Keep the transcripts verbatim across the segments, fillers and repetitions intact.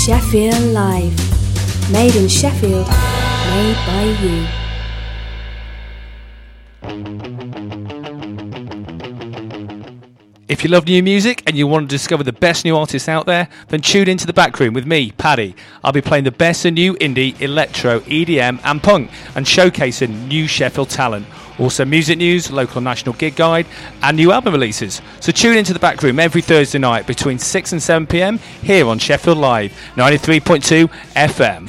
Sheffield Live. Made in Sheffield, made by you. If you love new music and you want to discover the best new artists out there, then tune into The Back Room with me, Paddy. I'll be playing the best of new indie, electro, E D M and punk and showcasing new Sheffield talent. Also music news, local and national gig guide and new album releases. So tune into The Back Room every Thursday night between six and seven p m here on Sheffield Live, ninety-three point two F M.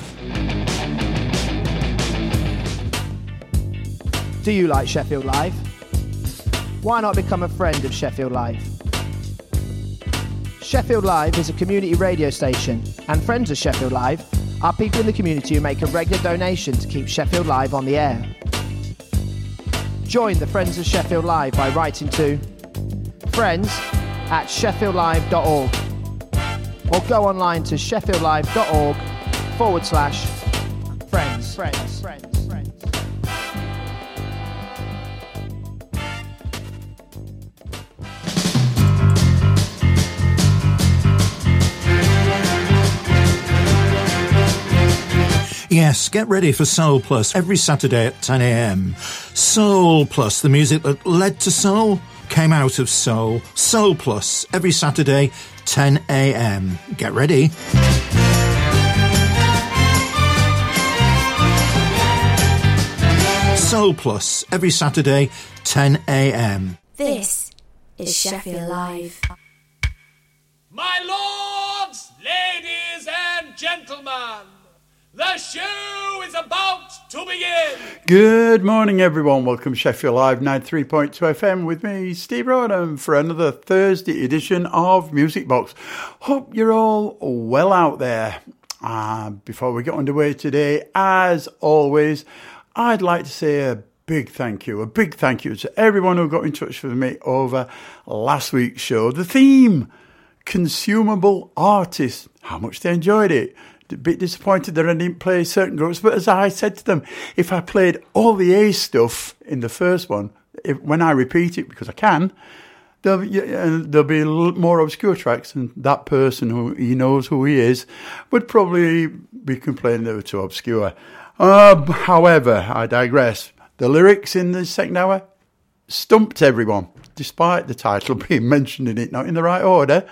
Do you like Sheffield Live? Why not become a friend of Sheffield Live? Sheffield Live is a community radio station, and friends of Sheffield Live are people in the community who make a regular donation to keep Sheffield Live on the air. Join the Friends of Sheffield Live by writing to friends at sheffield live dot org or go online to sheffield live dot org forward slash friends. Friends. Friends. Yes, get ready for Soul Plus every Saturday at ten a m. Soul Plus, the music that led to soul, came out of soul. Soul Plus, every Saturday, ten a m. Get ready. Soul Plus, every Saturday, ten a m. This is Sheffield Live. My lords, ladies and gentlemen, the show is about to begin. Good morning, everyone. Welcome to Sheffield Live ninety-three point two F M with me, Steve Rodham, for another Thursday edition of Music Box. Hope you're all well out there. Uh, before we get underway today, as always, I'd like to say a big thank you, a big thank you to everyone who got in touch with me over last week's show. The theme, consumable artists, how much they enjoyed it. A bit disappointed that I didn't play certain groups, but as I said to them, if I played all the A stuff in the first one, if, when I repeat it, because I can, there'll, there'll be a little more obscure tracks, and that person who he knows who he is would probably be complaining they were too obscure. Uh, however, I digress. The lyrics in the second hour stumped everyone, despite the title being mentioned in it, not in the right order.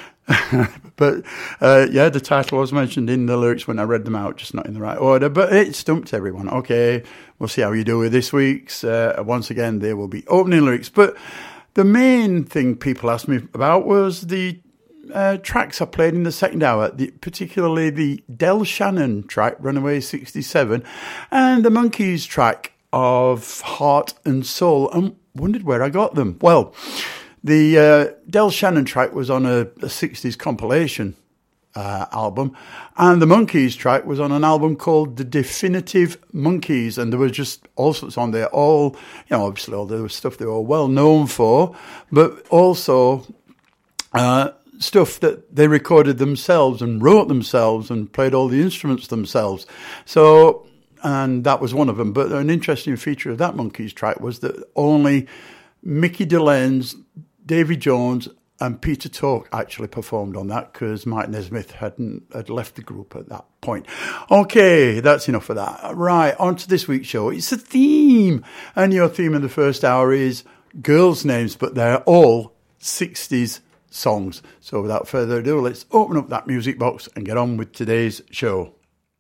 But, uh, yeah, the title was mentioned in the lyrics when I read them out, just not in the right order. But it stumped everyone. Okay, we'll see how you do with this week's. Uh, once again, there will be opening lyrics. But the main thing people asked me about was the uh, tracks I played in the second hour, the, particularly the Del Shannon track, Runaway sixty-seven, and the Monkees track of Heart and Soul, and wondered where I got them. Well, the uh, Del Shannon track was on a, a sixties compilation uh, album, and the Monkees track was on an album called The Definitive Monkees, and there was just all sorts on there, all, you know, obviously all the stuff they were well known for, but also uh, stuff that they recorded themselves and wrote themselves and played all the instruments themselves. So, and that was one of them. But an interesting feature of that Monkees track was that only Mickey DeLenz, Davy Jones and Peter Tork actually performed on that, because Mike Nesmith hadn't had left the group at that point. Okay, that's enough of that. Right, on to this week's show. It's a theme, and your theme in the first hour is girls' names, but they're all sixties songs. So without further ado, let's open up that music box and get on with today's show.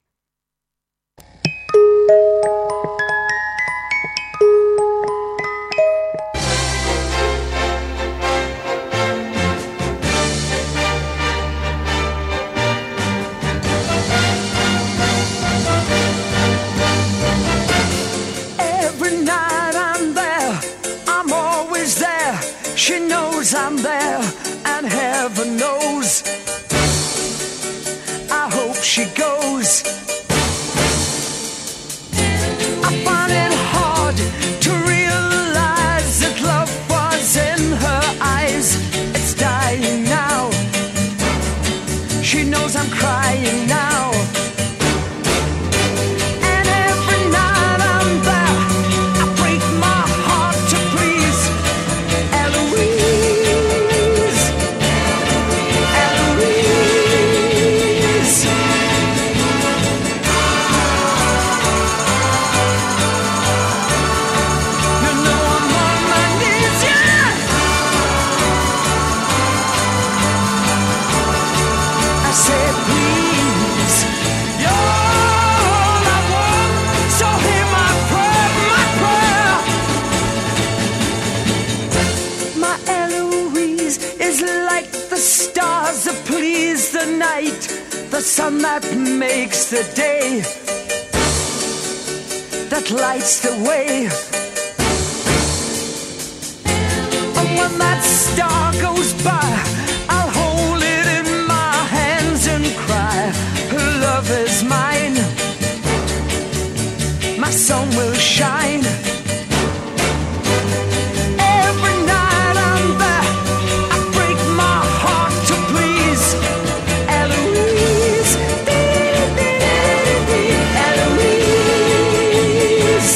She knows I'm there, and heaven knows I hope she goes. I find it hard to realize that love was in her eyes. It's dying now. She knows I'm crying now. say please. You're all I want, so hear my prayer, my prayer. My Eloise is like the stars that please the night, the sun that makes the day, that lights the way. And when that star goes by, I'll hold it in my hands and cry, her love is mine, my sun will shine. Every night I'm there, I break my heart to please Eloise, Eloise.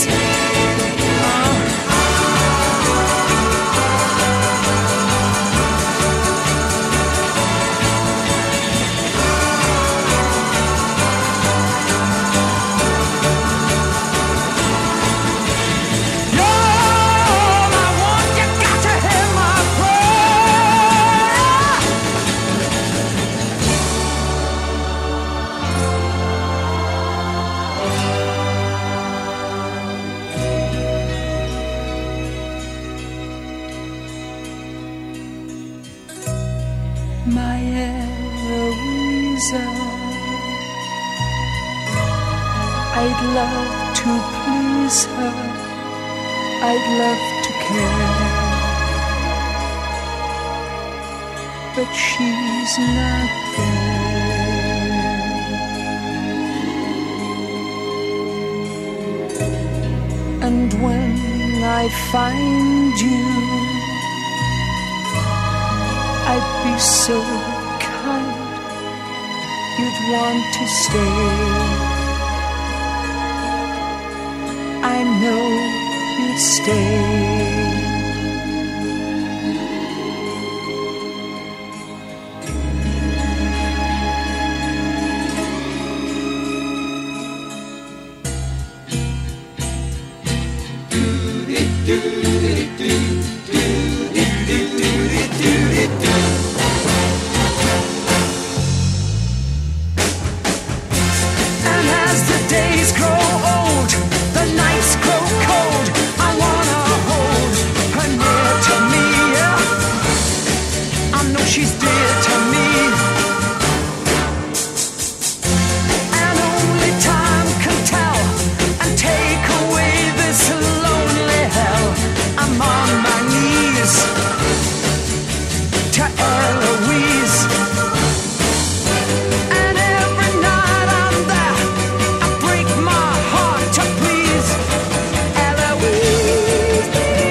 My Eloisa, I'd love to please her, I'd love to care, but she's not there. And when I find you, I'd be so kind, you'd want to stay. I know you'd stay. And as the days grow old, the nights grow cold, I wanna hold her near to me, yeah. I know she's dear to me, and only time can tell and take away this lonely hell. I'm on my knees to Eloise, and every night I'm there, I break my heart to please Eloise,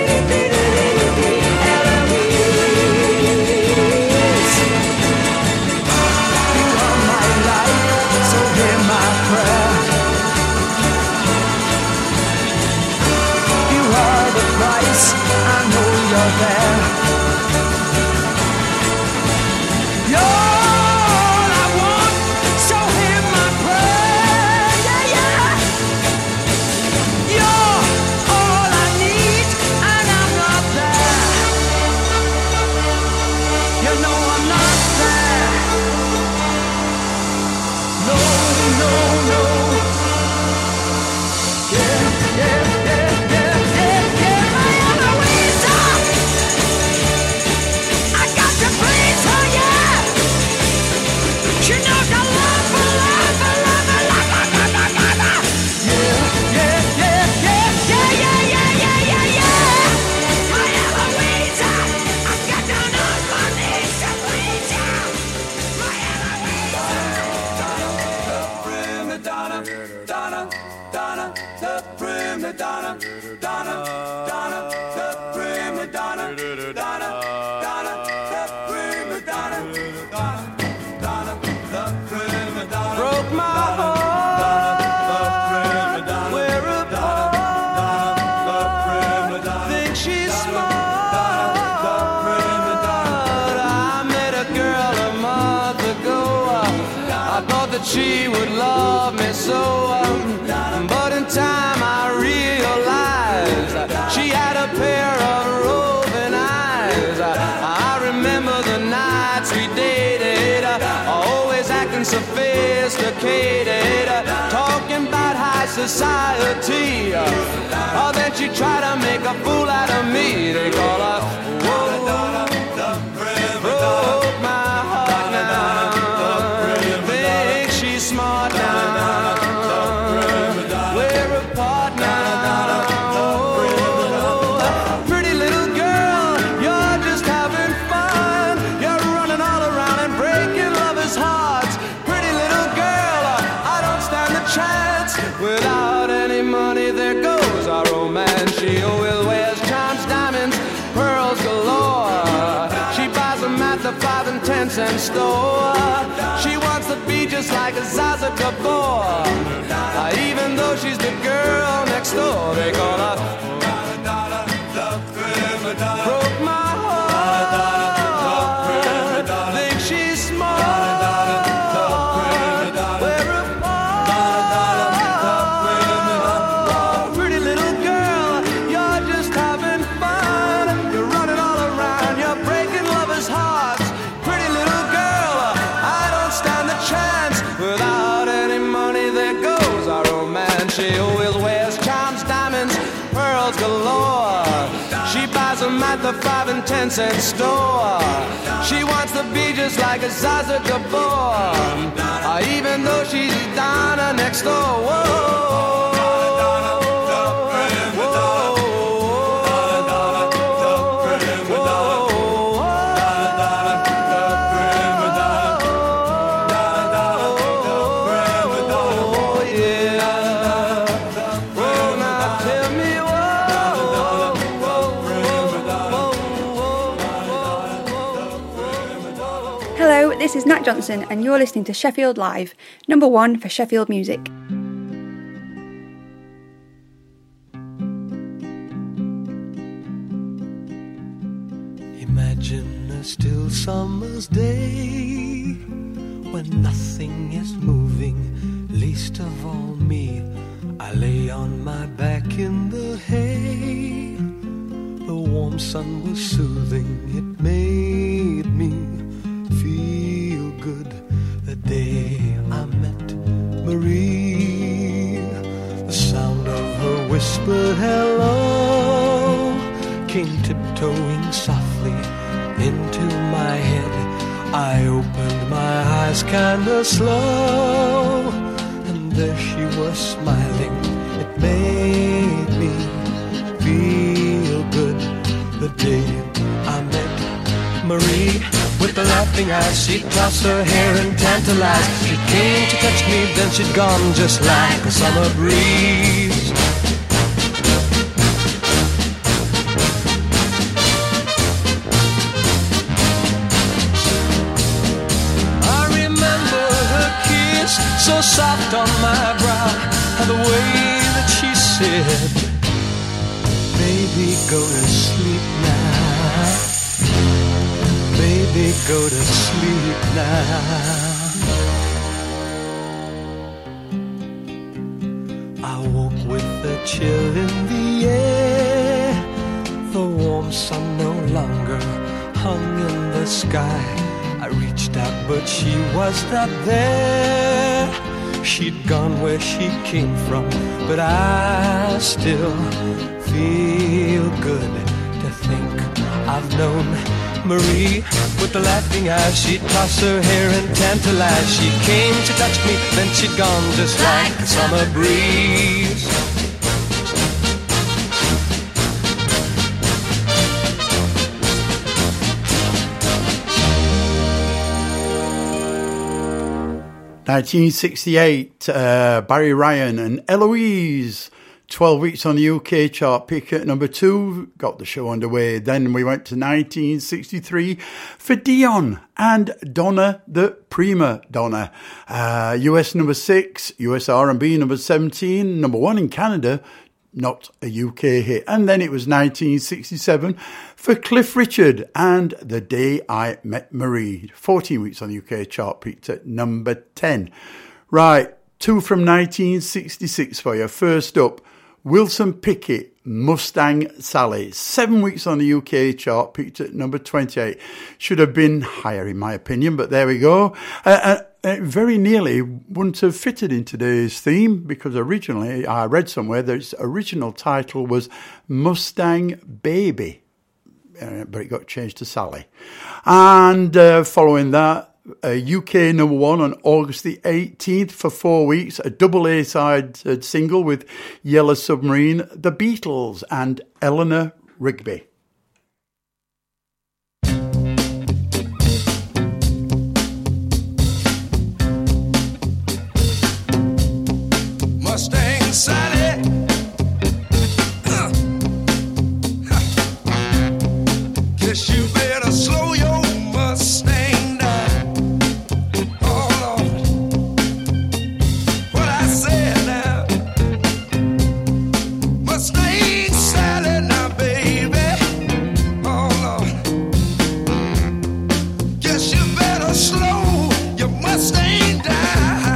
Eloise. You are my life, so hear my prayer. You are the price, I know you're there. You're all I want, so hear my prayer, yeah, yeah. You're all I need, and I'm not there. You know I'm not there. No, no, no. Yeah, yeah, yeah, yeah, yeah, yeah, my Eloisa. I got to please her, yeah. She knows I love her, love her, love her, love her, love her, love her. Yeah, yeah, yeah, yeah, yeah, yeah, yeah, yeah, yeah, yeah. My Eloisa, I got down on my knees to please you. My Eloisa. Prima donna, donna, donna, the prima donna, donna, donna, the prima donna, donna, donna, the prima donna, donna, donna, the prima donna. Broke my heart. Whereupon think she's smart. I met a girl a month ago. I thought that she would love me so, um, but in time I realized she had a pair of roving eyes. I remember the nights we dated, always acting and sophisticated, talking about high society. Oh, then she tried to make a fool out of me. They call her, whoa, broke my heart now. Think she's smart now. We're apart now. Pretty little girl, you're just having fun. You're running all around and breaking lovers' hearts. Pretty little girl, I don't stand a chance. Without any money, there goes our romance. She always wears charms, diamonds, pearls galore. She buys them at the five and ten cent store. She wants to be just like a Zaza Gabor. Uh, even though she's the girl next door, they call her broke my heart. Think she's smart. We're apart. Pretty little girl, you're just having fun. You're running all around, you're breaking lovers' hearts. Pretty little girl, I don't stand a chance. Without any money, there goes our romance. She always wears charms, diamonds, pearls galore. She buys them at the five and ten cent store. She wants to be just like a Zaza Gabor, uh, even though she's Donna next door. Whoa. Hello, this is Nat Johnson and you're listening to Sheffield Live, number one for Sheffield music. Imagine a still summer's day when nothing is moving, least of all me. I lay on my back in the hay. The warm sun was soothing, it made me feel good. The day I met Marie, the sound of her whispered hello came tiptoeing softly into my head. I opened my eyes kinda slow, and there she was smiling. It made me feel good. The day I met Marie, with the laughing eyes, she'd toss her hair and tantalize. She came to touch me, then she'd gone just like a summer breeze. I remember her kiss, so soft on my brow, and the way that she said, baby, go to sleep now. Baby, go to sleep now. I woke with a chill in the air. The warm sun no longer hung in the sky. I reached out, but she was not there. She'd gone where she came from, but I still feel good to think I've known Marie. With the laughing eyes, she'd toss her hair and tantalize. She came to touch me, then she'd gone just like a summer breeze. nineteen sixty-eight, uh, Barry Ryan and Eloise. twelve weeks on the U K chart, pick at number two, got the show underway. Then we went to nineteen sixty-three for Dion and Donna the Prima Donna. Uh, U S number six, U S R and B number seventeen, number one in Canada, not a U K hit. And then it was nineteen sixty-seven for Cliff Richard and The Day I Met Marie. fourteen weeks on the U K chart, peaked at number ten. Right, two from nineteen sixty-six for you. First up, Wilson Pickett, Mustang Sally. Seven weeks on the U K chart, peaked at number twenty-eight. Should have been higher in my opinion, but there we go. Uh, uh, uh, very nearly wouldn't have fitted in today's theme, because originally I read somewhere that its original title was Mustang Baby, uh, but it got changed to Sally. And uh, following that, a U K number one on August the eighteenth for four weeks, a double A-side uh, single with Yellow Submarine, The Beatles and Eleanor Rigby. Mustang Sally, huh. Huh. Guess you better slow your Mustang down. Oh Lord, what I said now. Mustang Sally now, baby. Oh Lord, guess you better slow your Mustang down.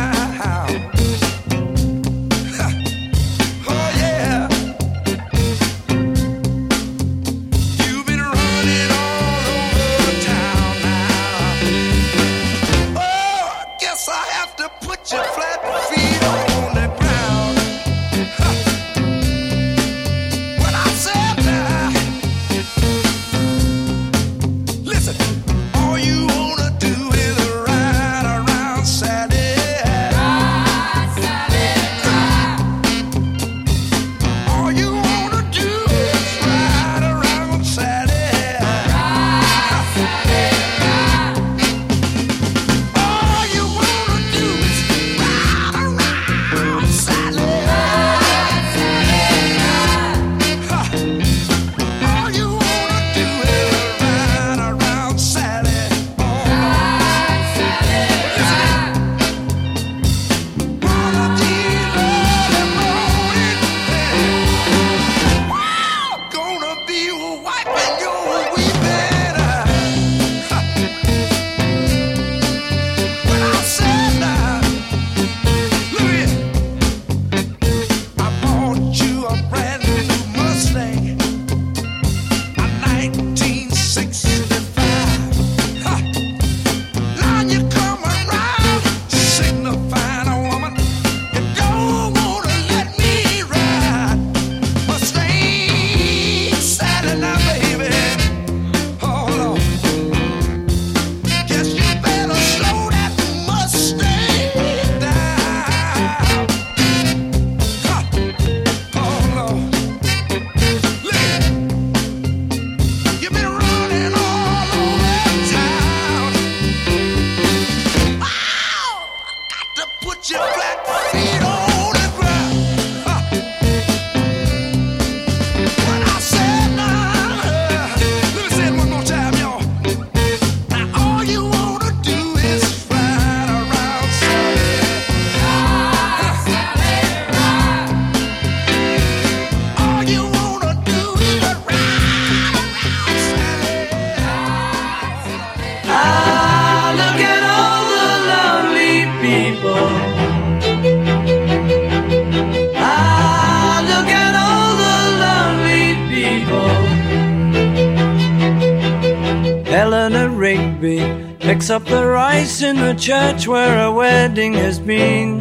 Your flat feet on the ground. Huh. What I said now. Listen, all you wanna do is ride around Sally. Ride, Sally, ride. All you wanna do is ride around Sally. Ride, Sally, ride. All you wanna do is Eleanor Rigby picks up the rice in the church where a wedding has been.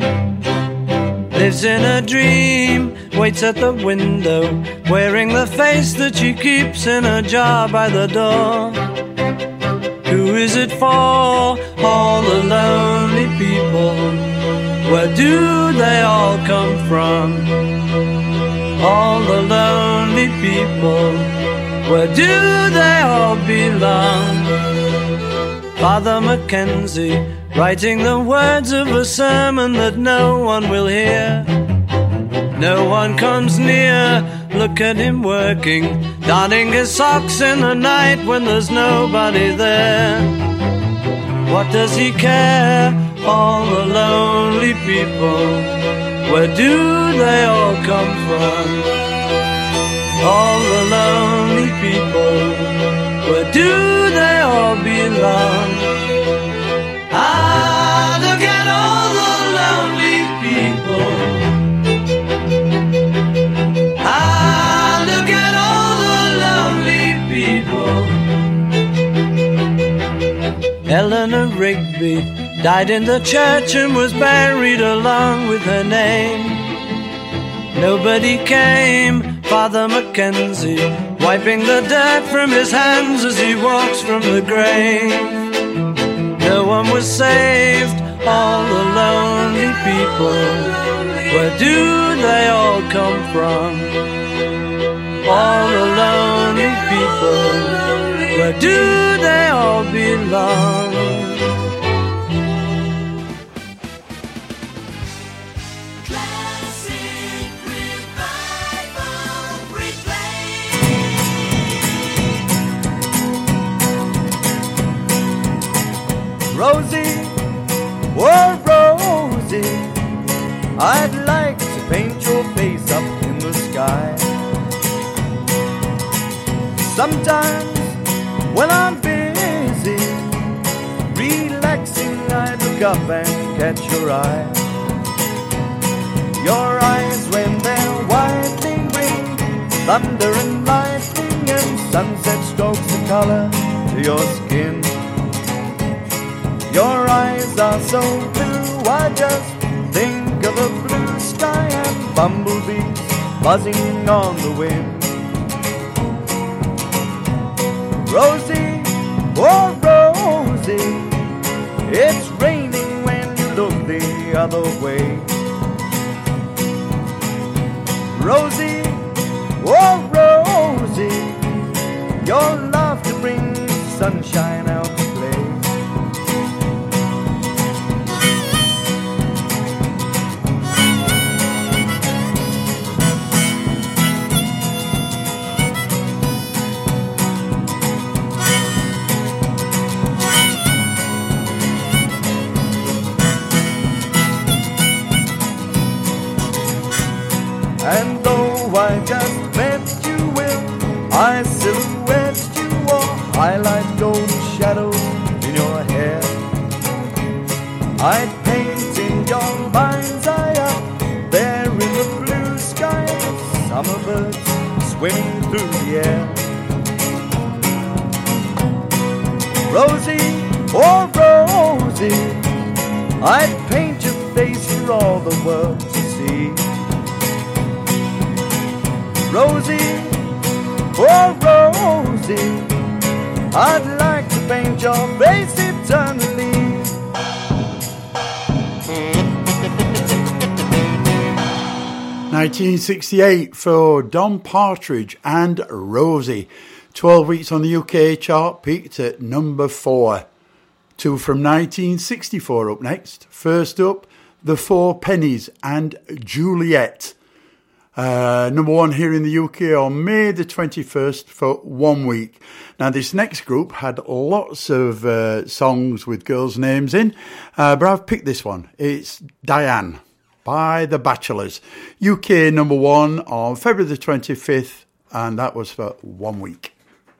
Lives in a dream, waits at the window, wearing the face that she keeps in a jar by the door. Who is it for? All the lonely people. Where do they all come from? All the lonely people. Where do they all belong? Father Mackenzie, writing the words of a sermon that no one will hear. No one comes near, look at him working, darning his socks in the night when there's nobody there. What does he care? All the lonely people, where do they all come from? All the lonely people, where do they all belong? Ah, look at all the lonely people. Ah, Rigby died in the church and was buried along with her name. Nobody came, Father Mackenzie, wiping the dirt from his hands as he walks from the grave. No one was saved, all the lonely people. Where do they all come from? All the lonely people. Where do they all belong? Rosie, oh Rosie, I'd like to paint your face up in the sky. Sometimes when I'm busy, relaxing, I look up and catch your eye. Your eyes when they're widely green, thunder and lightning and sunset strokes the color to your skin. Your eyes are so blue, I just think of a blue sky and bumblebees buzzing on the wind. Rosie, oh Rosie, it's raining when you look the other way. Rosie, oh Rosie, your laughter brings sunshine out to play. And though I just met you, will I silhouette you or highlight golden shadows in your hair? I'd paint in your mind's eye up there in the blue sky, summer birds swimming through the air. Rosie, oh Rosie, I'd paint your face for all the world to see. Rosie, oh Rosie, I'd like to paint your face eternally. nineteen sixty-eight for Don Partridge and Rosie. twelve weeks on the U K chart, peaked at number four. Two from nineteen sixty-four up next. First up, The Four Pennies and Juliet. Uh, number one here in the U K on May the twenty-first for one week. Now, this next group had lots of uh, songs with girls' names in, uh, but I've picked this one. It's Diane by The Bachelors. U K number one on February the twenty-fifth, and that was for one week.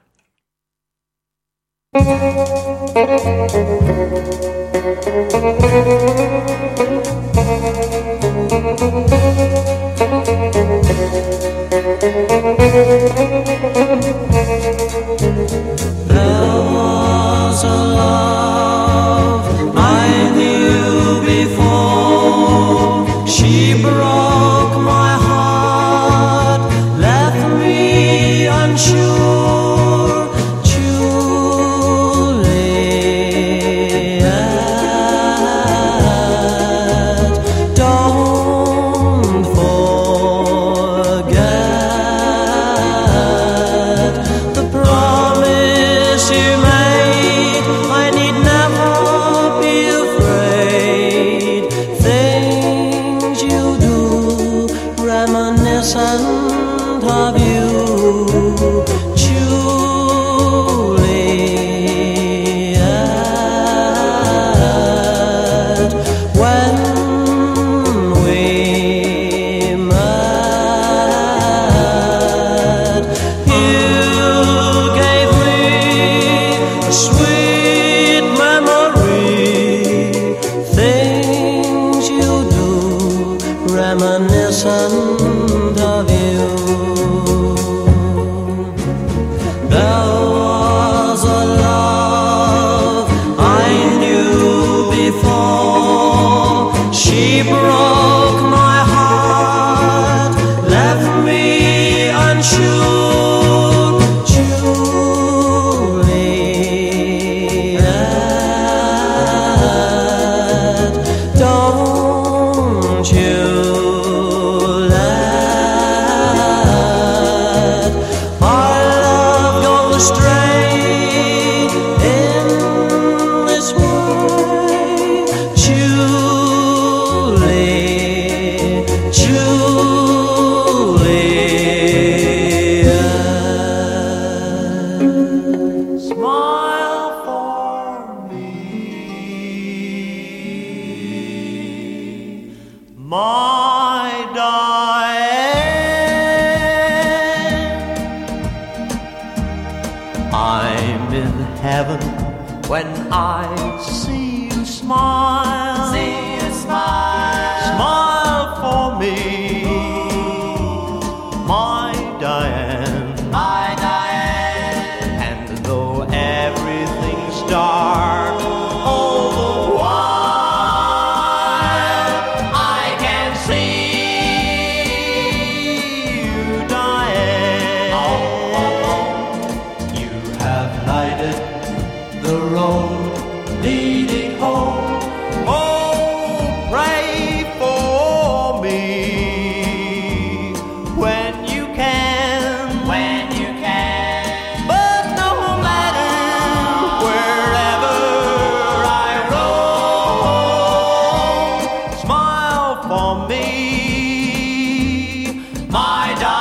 There was a love I knew before. She broke my heart, left me unsure. Juliet, don't forget the promise you made. I need never be afraid. Things you do, reminiscent of you. Juliet, when we met, you gave me a sweet memory. Things you do, reminiscent of you. There was a love I knew my Diane. I'm in heaven when I see you smile. See you smile. Smile for me, my Diane. My Diane. And though everything's dark all the while, I can see you, Diane. Oh, oh, oh. You have lighted the road leading home. Oh, pray for me when you can. When you can. But no matter wherever I roam, smile for me, my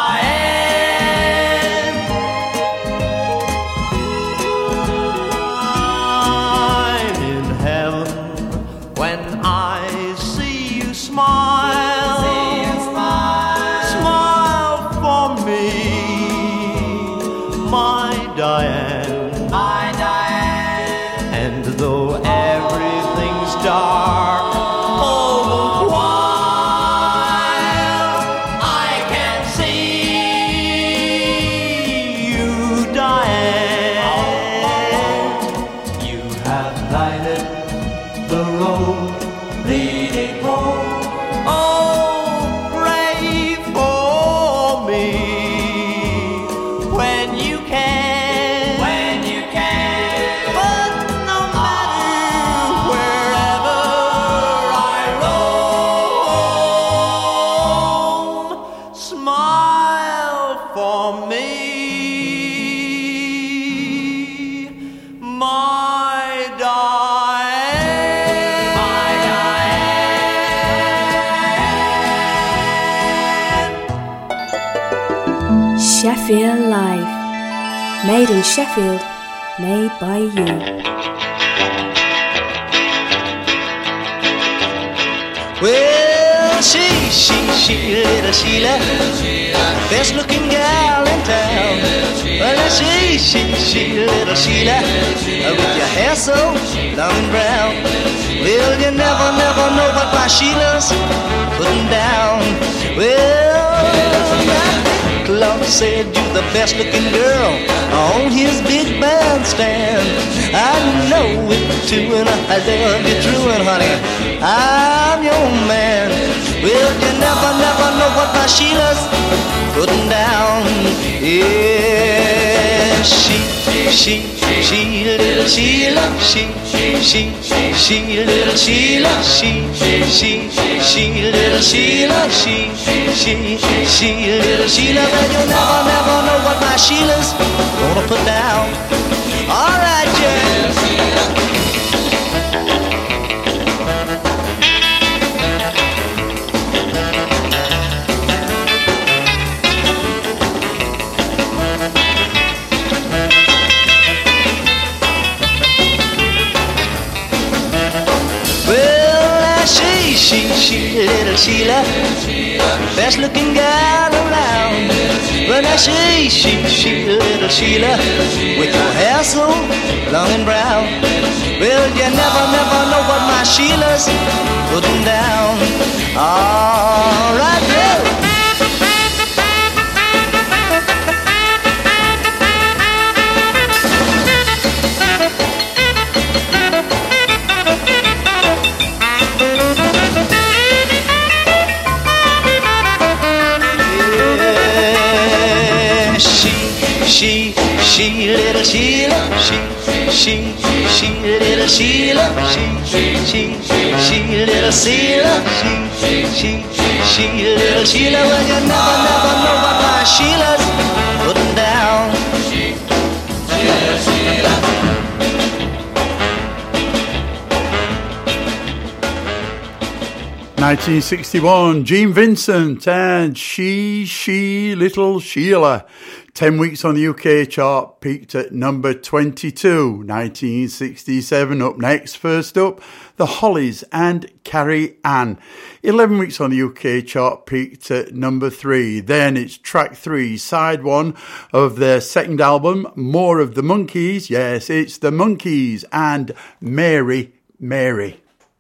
Diane. I'm in heaven when I see you smile. See you smile. Smile for me, my Diane. My Diane. And though everything's dark all the while, I can see you, Diane. You have lighted the road leading home. Oh, pray for me when you can. When you can. But no matter wherever I roam, smile for me, my Diane. My Diane. Sheffield Live. Made in Sheffield, made by you. Well, she, she, she, little Sheila, best looking gal in town. Well, she, she, she, little Sheila, with your hair so long and brown. Well, you never, never know what my Sheila's putting down. Well, Clark said you're the best looking girl on his big bandstand. I know it too, and I love you true, and honey, I'm your man. Well, you never, never know what my Sheila's putting down. Yeah, she, she, she, little Sheila, she, she, she, little Sheila, she, she, she, little Sheila, she, she, she, little Sheila. But you never, never know what my Sheila's gonna put down. All right, yeah. She, she, little Sheila, best looking gal around. Well, now she, she, she, little Sheila, with your hair so long and brown. Well, you never, never know what my Sheila's putting down. All right, yeah. She, she, little Sheila, she, she, she, little Sheila, she, she, she, little Sheila, she, she, she, little Sheila. Well, you never, never know what my Sheila's putting down. She, little Sheila. nineteen sixty-one, Gene Vincent and She, She, Little Sheila. Ten weeks on the U K chart, peaked at number twenty-two, nineteen sixty-seven. Up next, first up, The Hollies and Carrie Ann. Eleven weeks on the U K chart, peaked at number three. Then it's track three, side one of their second album, More of the Monkees. Yes, it's the Monkees and Mary, Mary.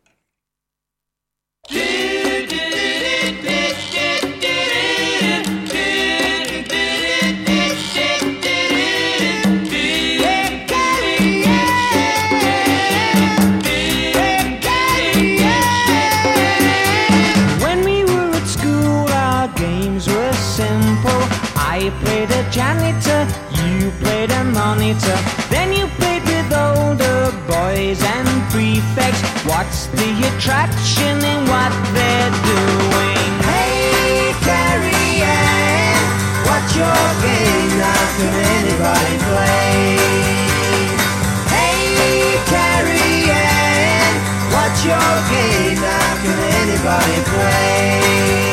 I played a janitor, you played a monitor, then you played with older boys and prefects. What's the attraction in what they're doing? Hey, Carrie Ann, what's your game? Now can anybody play? Hey, Carrie Ann, what's your game? Now can anybody play?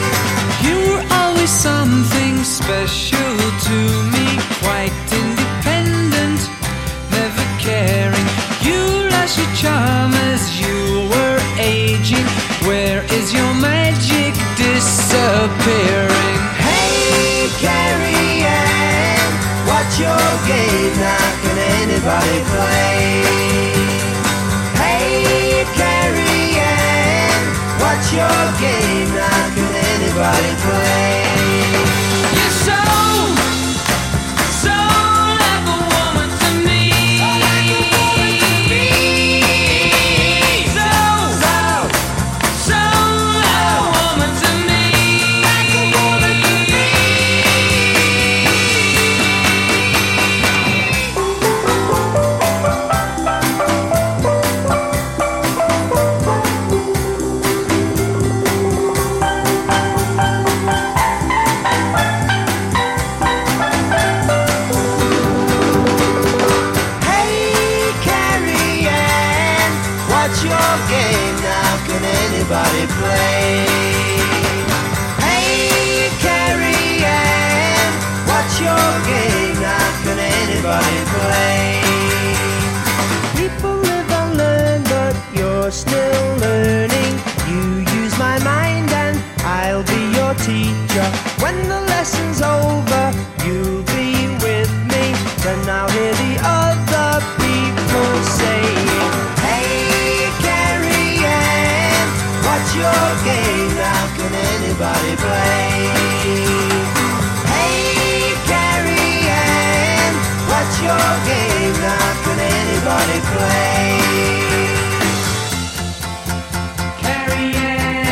Something special to me, quite independent, never caring. You lost your charm as you were aging. Where is your magic disappearing? Hey, Carrie Ann, what's your game? Now can anybody play? Hey, Carrie Ann, what's your game? Now can anybody play? Anybody play? Hey, Carrie Ann, what's your game? Now can anybody play? People live and learn, but you're still learning. You use my mind and I'll be your teacher. When the lesson's over, you'll be with me. Then I'll hear the other people saying, hey, Carrie Ann, what's your game? Now can anybody play? Hey, Carrie Ann, what's your game? Now can anybody play? Carrie Ann,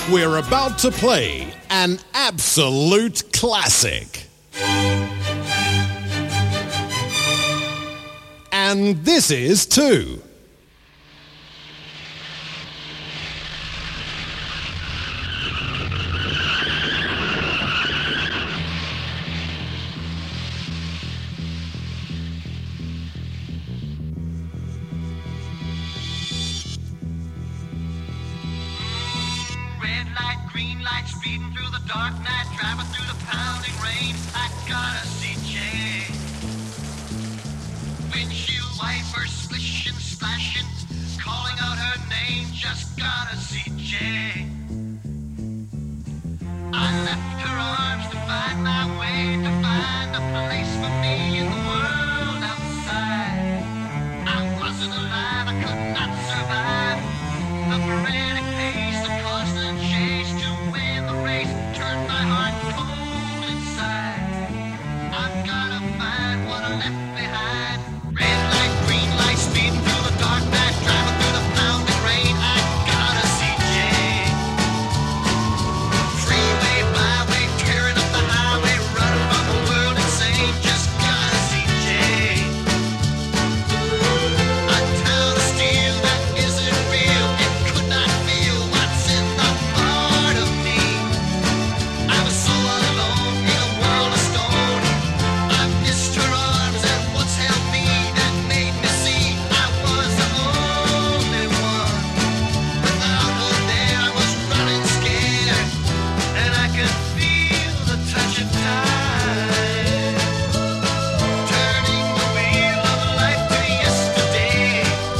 We're about to play an absolute classic. And this is too. Speeding through the dark night, driving through the pounding rain. I gotta see Jay. Windshield wipers splishing, splashing, calling out her name. Just gotta see Jay. I left her arms to find my way, to find a place for me in the world outside. I wasn't alive, I could not survive the frantic pace, the constant chase to win the race, turned my heart cold inside. I've gotta find what I left behind. Red light, green light, speeding through the dark night, driving through the pounding rain. I gotta see Jay. Freeway, byway, tearing up the highway, running from the world insane. Just gotta see Jay. A town of steel that isn't real. It could not feel what's in the heart of me. I was so alone in a world of stone. I missed her arms and what's held me that made me see I was the only one. Without her there I was running scared, and I could feel the touch of time, turning the wheel of life to yesterday,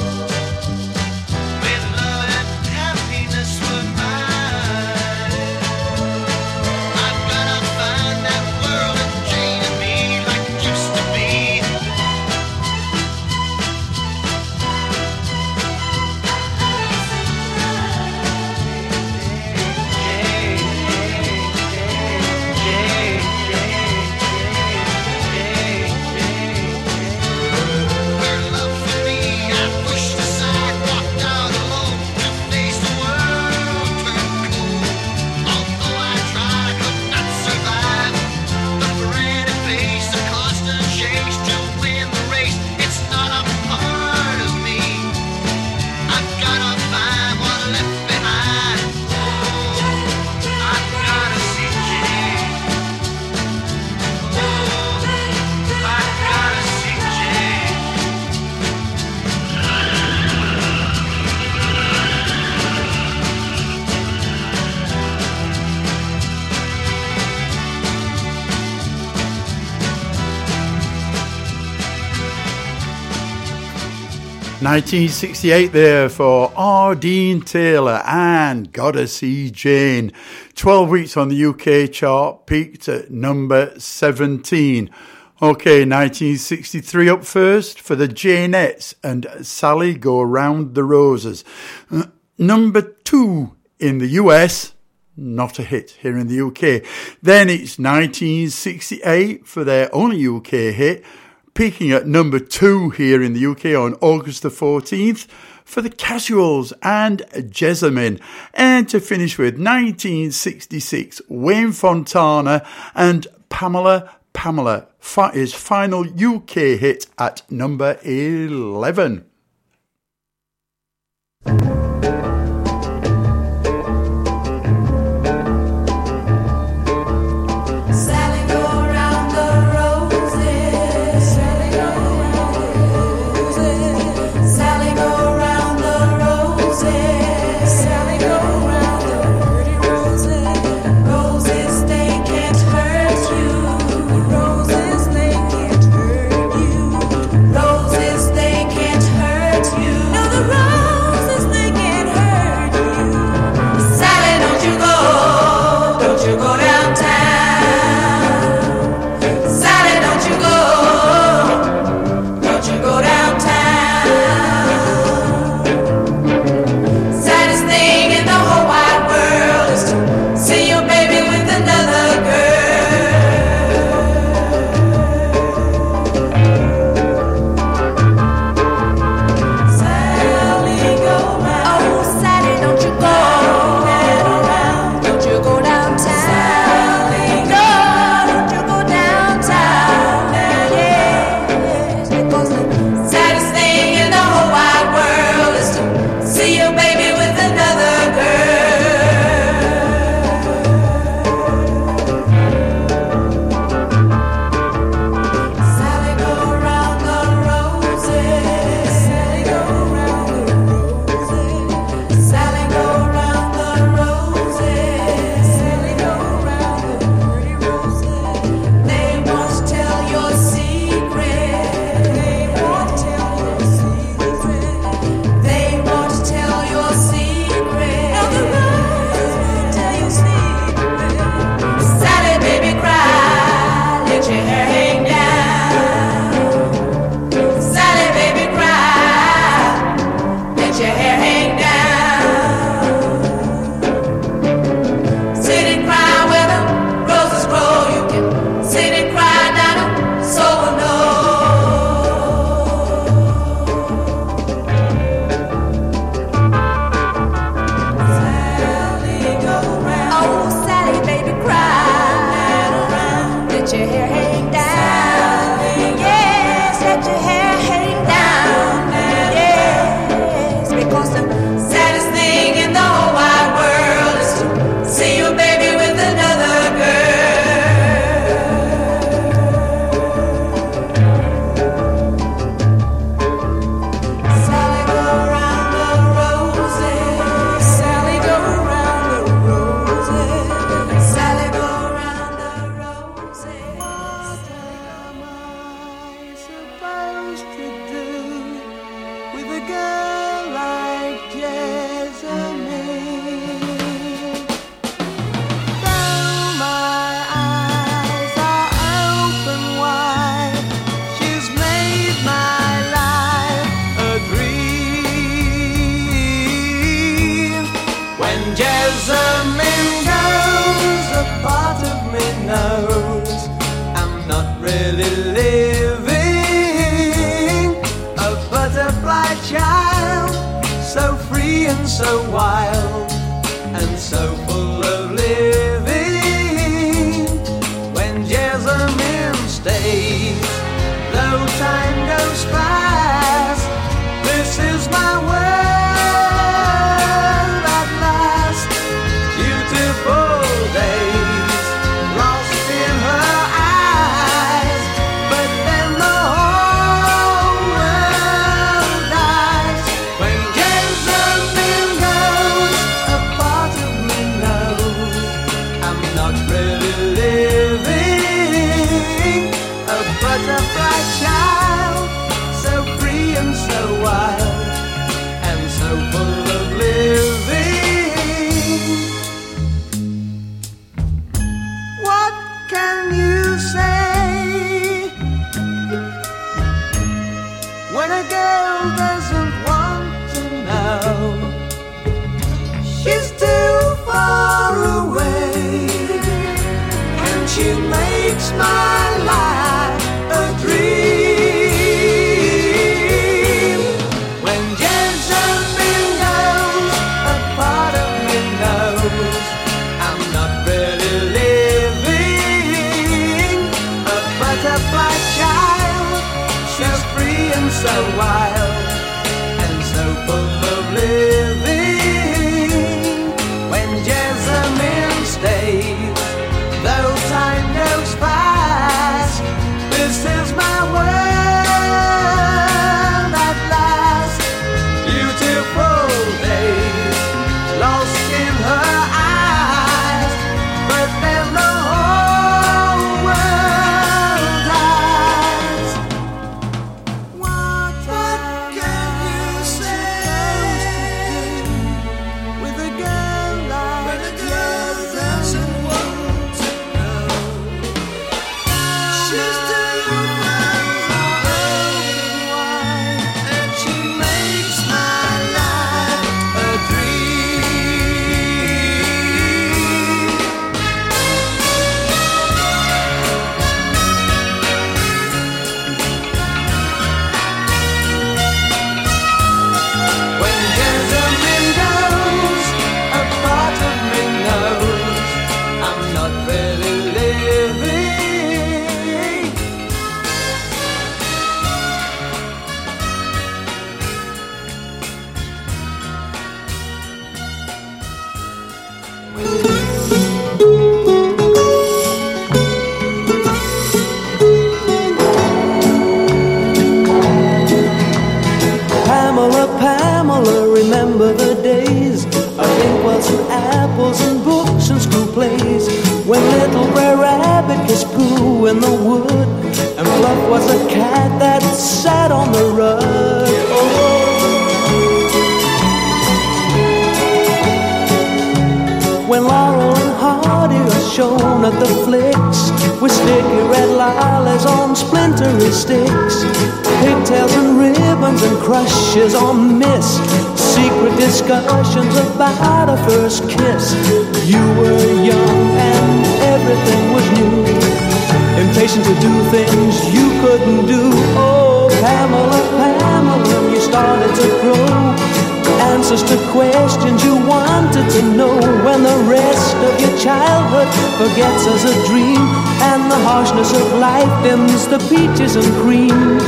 when love and happiness were mine. I've gotta find that world of Jane and me like it used to be. Her love for me I pushed aside, walked out alone to face the world turned cold. Although I tried, I could not survive the frantic pace, the constant chase to win the race. It's not a part of me. I've gotta find what I left behind. Oh, I've gotta see Jay. Oh, I've gotta see Jay. nineteen sixty-eight there for R. Dean Taylor and Gotta See Jane. twelve weeks on the U K chart, peaked at number seventeen. Okay, nineteen sixty-three up first for the Janettes and Sally Go Round the Roses. Uh, number two in the U S, not a hit here in the U K. Then it's nineteen sixty-eight for their only U K hit, peaking at number two here in the U K on August the fourteenth for the Casuals and Jessamine. And to finish with nineteen sixty-six, Wayne Fontana and Pamela Pamela, fi- his final U K hit at number eleven. Sally go round the roses. Sally go round the roses. Sally go round the roses. Sally go round the pretty roses. Roses they can't hurt you. Roses they can't hurt you. Roses they can't hurt girl like Jessamine. Though my eyes are open wide, she's made my life a dream. When Jessamine goes, a part of me knows I'm not really living. A butterfly child, so free and so wild, and so full of living. When Jessamine stays, though time goes fast, this is my world at last. Beautiful days lost in her eyes, but then the whole world dies. When Jessamine goes, a part of me knows I'm not really living. A butterfly child, so free and so wild, and so full of living. What can you say when a girl doesn't want to know? She's too far away, and she makes my life a dream. When Jessamine goes, a part of me knows I'm not really living. A butterfly child, she's free and so wild, and so full of living. When Jessamine stays, though time goes fast, this is my world at last. Beautiful days lost in her eyes, but then the whole world dies. What can you say with a girl like Jessamine? She's too open wide, and she makes my life a dream. When Jessamine goes, a part of me knows I'm not really living. Pamela, Pamela, remember the days of inkwells and apples and books and school plays, when little Brer Rabbit kissed Pooh in the wood, and Fluff was a cat that sat on the rug. Oh. When Laurel and Hardy are shown at the flicks, with sticky red lilacs on splintery sticks, pigtails and ribbons and crushes on Miss, secret discussions about a first kiss. You were young and everything was new, impatient to do things you couldn't do. Oh, Pamela, Pamela, you started to grow answers to questions you wanted to know, when the rest of your childhood forgets as a dream, and the harshness of life dims the peaches and cream.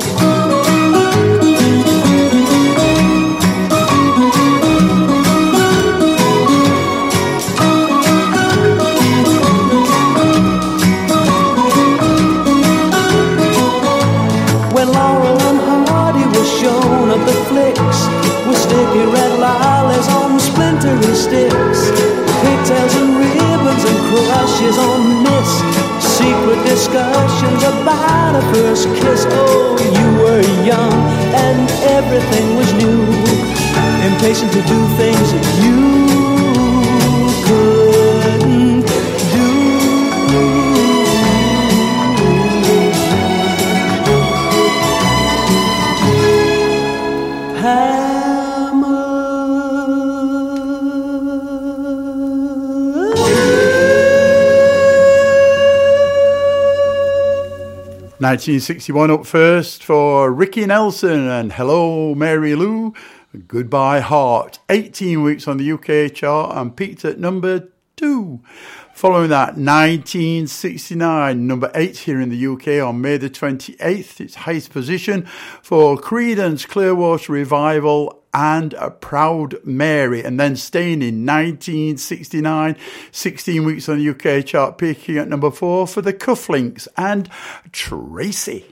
When Laurel and Hardy were shown at the flicks, with sticky red lilacs on splintery sticks, pigtails and ribbons and crushes on Miss, secret discussions about a first kiss. Oh, you were young and everything was new, reason to do things that you couldn't do. nineteen sixty-one up first for Ricky Nelson and Hello Mary Lou, Goodbye Heart. eighteen weeks on the U K chart and peaked at number two. Following that, nineteen sixty-nine, number eight here in the U K on May the twenty-eighth. Its highest position for Creedence Clearwater Revival and A Proud Mary. And then staying in nineteen sixty-nine, sixteen weeks on the U K chart, peaking at number four for the Cufflinks and Tracy.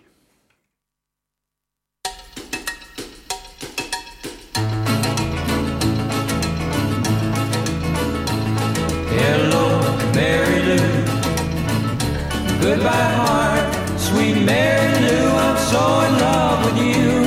Hello, Mary Lou. Goodbye, heart. Sweet Mary Lou, I'm so in love with you.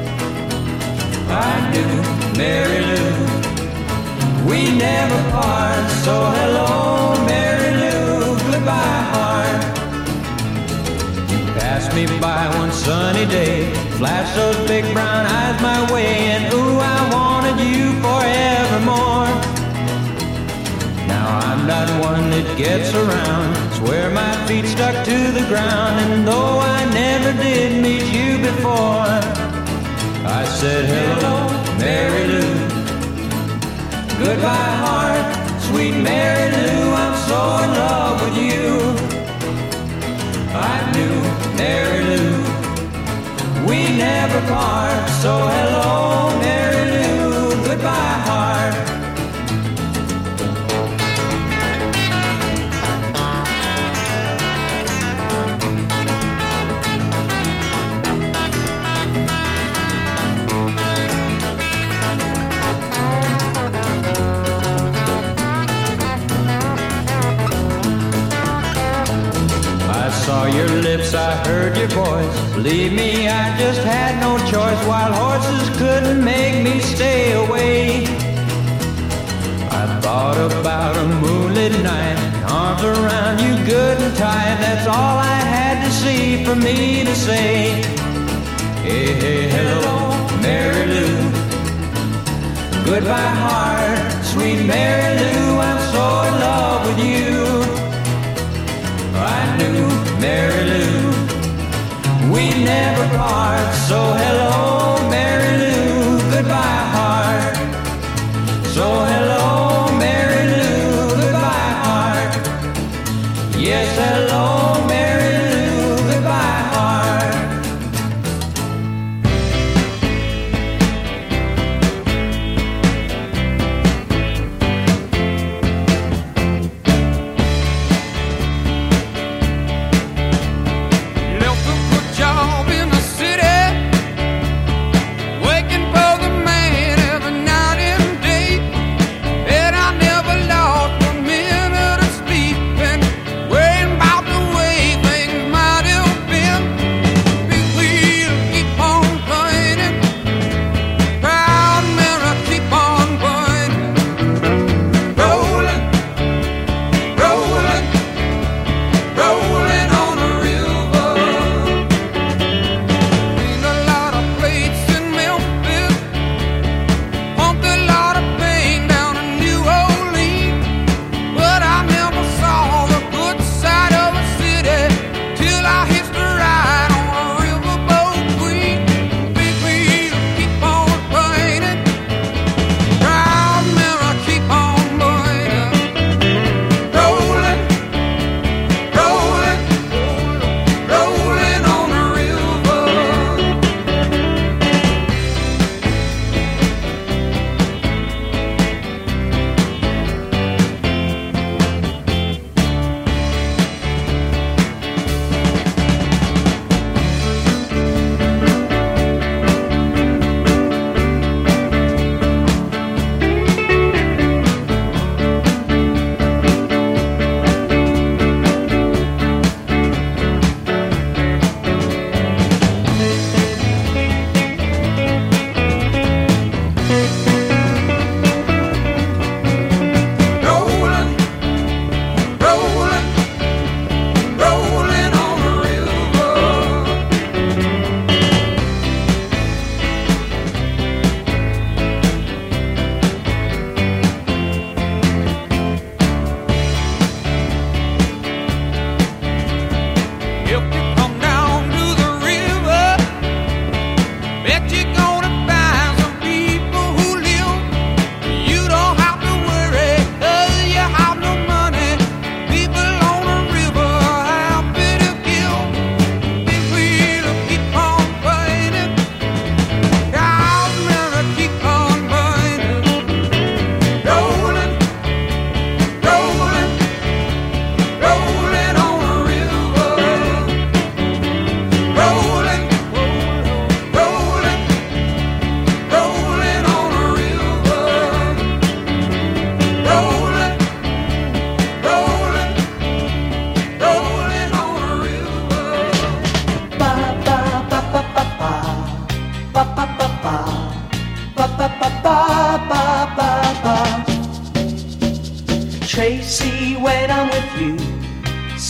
I do, Mary Lou. We never part, so hello, Mary Lou. Goodbye, heart. You passed me by one sunny day, flashed those big brown eyes my way, and ooh, I wanted you forevermore. Now I'm not one that gets around, swear my feet stuck to the ground, and though I never did meet you before, I said hello, Mary Lou. Goodbye, heart, sweet Mary Lou, I'm so in love with you. I knew, Mary Lou, we never part, so hello, Mary Lou. Goodbye, heart. Saw your lips, I heard your voice. Believe me, I just had no choice. Wild horses couldn't make me stay away. I thought about a moonlit night, arms around you good and tight. That's all I had to see for me to say. Hey, hey, hello, Mary Lou. Goodbye, heart, sweet Mary Lou, I'm so in love with you. I knew, Mary Lou, we never part, so hello, Mary Lou, goodbye, heart. So hello, Mary Lou, goodbye, heart. Yes, hello, Mary Lou, goodbye, heart. Left a good job in the city,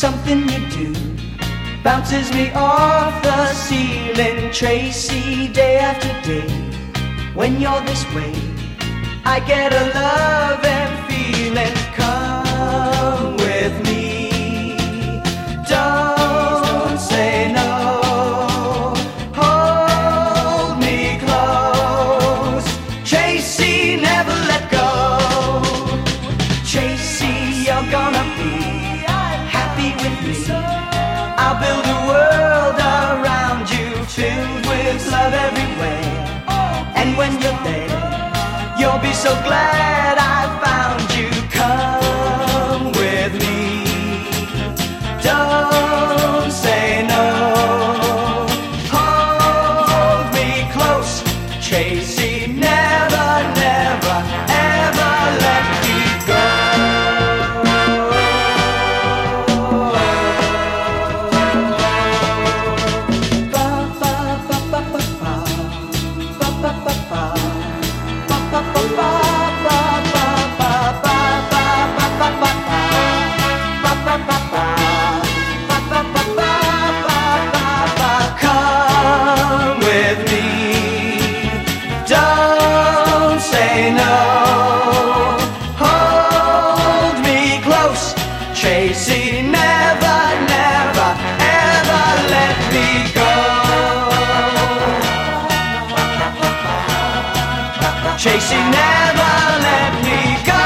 something you do bounces me off the ceiling, Tracy, day after day. When you're this way, I get a loving feeling. Come with me, don't say no. Hold me close, Tracy, never let go. Tracy, you're gonna be happy with me. I'll build a world around you, filled with love everywhere. And when you're there, you'll be so glad I found you. Come with me, don't say no. Hold me close, Tracy, never, never, ever let me go. Come with me, don't say no. Hold me close, Tracy, never, never, ever let me go. Tracy, never let me go.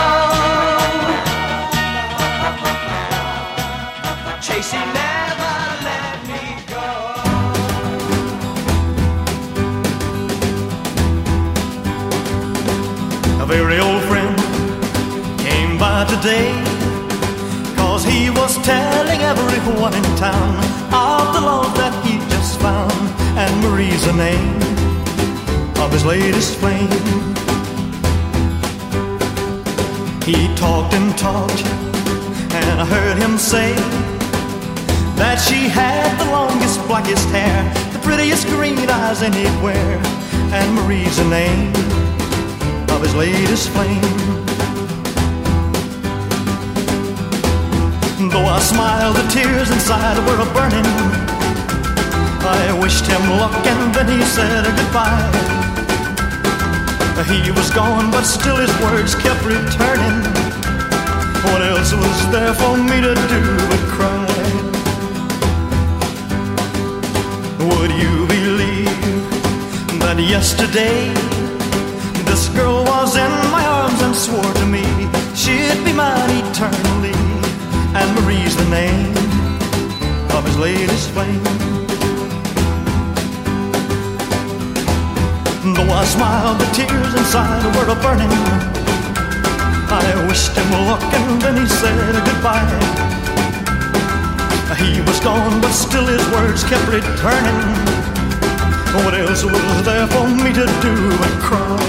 Tracy, never let me go. A very old friend came by today, 'cause he was telling everyone in town of the love that he just found. And Marie's the name of his latest flame. He talked and talked, and I heard him say that she had the longest, blackest hair, the prettiest green eyes anywhere. And Marie's the name of his latest flame. Though I smiled, the tears inside were a burning. I wished him luck, and then he said goodbye. He was gone, but still his words kept returning. What else was there for me to do but cry? Would you believe that yesterday this girl was in my arms and swore to me she'd be mine eternally? And Marie's the name of his latest flame. Though I smiled, the tears inside were a burning. I wished him luck, and then he said goodbye. He was gone, but still his words kept returning. What else was there for me to do but cry?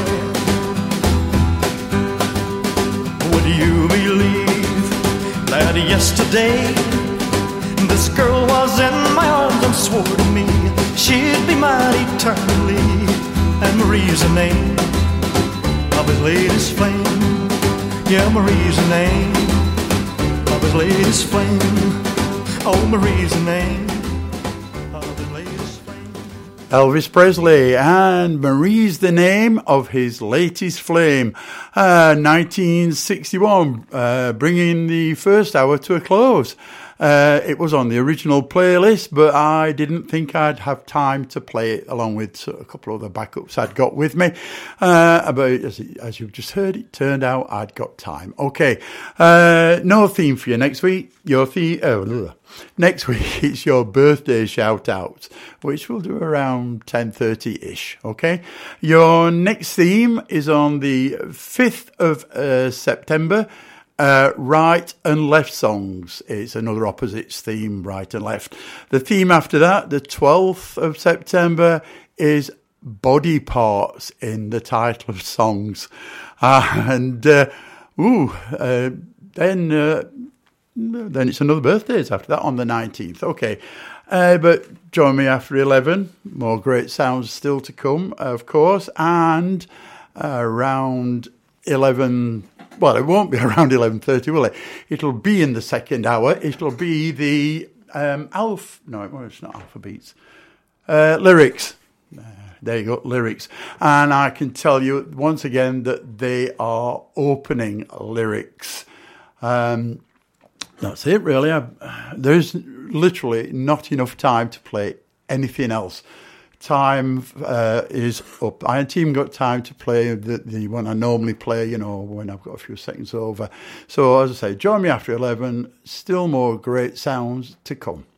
Would you believe that yesterday this girl was in my arms and swore to me she'd be mine eternally? And Marie's the name of his latest flame. Yeah, Marie's the name of his latest flame. Oh, Marie's the name of his latest flame. Elvis Presley, and Marie's the name of his latest flame. Uh, nineteen sixty-one, uh, bringing the first hour to a close. Uh, it was on the original playlist, but I didn't think I'd have time to play it along with a couple of the backups I'd got with me. Uh, but as, as you've just heard, it turned out I'd got time. Okay, uh, no theme for you next week. Your theme, oh, ugh. Next week it's your birthday shout out, which we'll do around ten thirty-ish, okay? Your next theme is on the fifth of uh, September. Uh, right and left songs. It's another opposites theme, right and left. The theme after that, the twelfth of September, is body parts in the title of songs. Uh, and, uh, ooh, uh, then, uh, then it's another birthdays after that on the nineteenth. Okay. Uh, but join me after eleven. More great sounds still to come, of course. And uh, around eleven well, it won't be around eleven thirty, will it? It'll be in the second hour. It'll be the um, Alf. No, well, it's not Alpha Beats. Uh, lyrics. Uh, there you go, lyrics. And I can tell you once again that they are opening lyrics. Um, that's it, really. I, there's literally not enough time to play anything else. Time uh, is up. I haven't even got time to play the, the one I normally play, you know, when I've got a few seconds over. So, as I say, join me after eleven. Still more great sounds to come.